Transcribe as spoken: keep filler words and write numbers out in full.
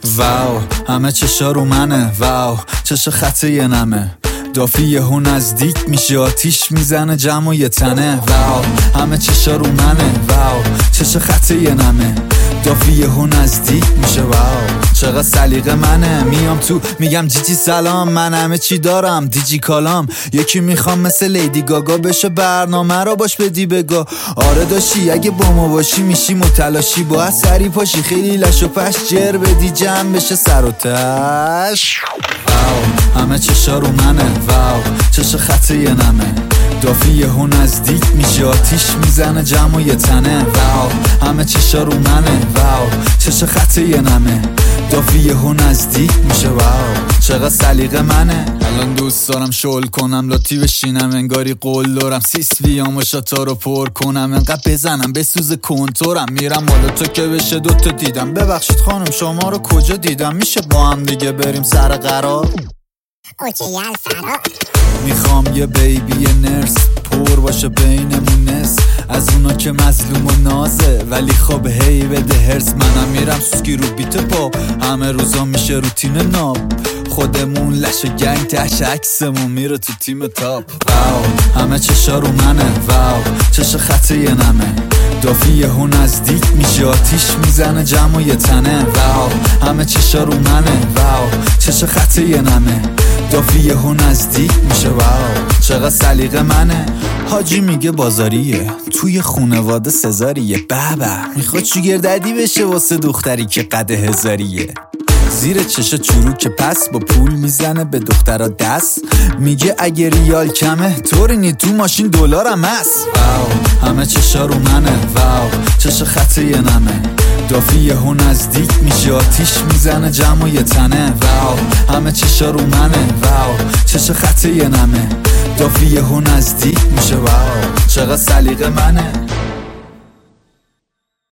واو همه چشا رو منه، واو چش خطه یه نمه، دافی یهو نزدیک میشه آتیش میزنه جمع و یه تنه. واو همه چشا رو منه، واو چش خطه یه نمه، دافی یهو نزدیک میشه. واو چقدر سلیقه منه، میام تو میگم جیجی سلام، من همه چی دارم دیجی کالام. یکی میخوام مثل لیدی گاگا بشه، برنامه رو باش بدی بگا. آره داشی اگه با ما باشی میشی متلاشی، با سری پاشی خیلی لش و پش جر بدی جمع بشه سر و تش. واو همه چشا رو منه، واو چش خطه یه نمه، دافی یهو نزدیک میشه آتیش میزنه جمع و یه تنه. واو همه چشا رو منه، واو چش خطه یه نمه، دافی یهو نزدیک میشه. واو چقدر سلیقه منه. الان دوست دارم شل کنم لاتی بشینم انگاری قول دارم، سیس ویام و شاتا رو پر کنم انقدر بزنم بسوز کنتورم. میرم بالا تو که بشه دوتا دیدم، ببخشید خانم شما رو کجا دیدم، میشه با هم دیگه بریم سر قرار؟ اوکی الفرا میخوام یه بیبی نرس پر باشه بینمون نس، از اونا که مظلوم و نازه ولی خب هی بده هرس. منم میرم سوسکی رو بیت پاپ، همه روزا میشه روتین ناب، خودمون لش گنگ تش عکسمون میره تو تیم تاپ. واو همه چشا رو منه، واو چش خطه یه نمه، دافی یهو نزدیک میشه آتیش میزنه جمع و یه تنه. واو همه چشا رو منه، واو چش خطه یه نمه، دافی یهو نزدیک میشه. واو چقدر سلیقه منه. حاجی میگه بازاریه توی خونواده سزاریه، بابا میخواد شوگرددی بشه واسه دختری که قد هزاریه. زیر چش چروک پس با پول میزنه به دخترا دست، میگه اگه ریال کمه طوری نی تو ماشین دلارم هست. واو همه چشا رو منه، واو چش خطه یه نمه، دافی یهو نزدیک میشه آتیش میزنه جمع و یه تنه. واو همه چشا رو منه، واو چش خطه یه نمه، دافی یهو نزدیک میشه. واو چقدر سلیقه منه.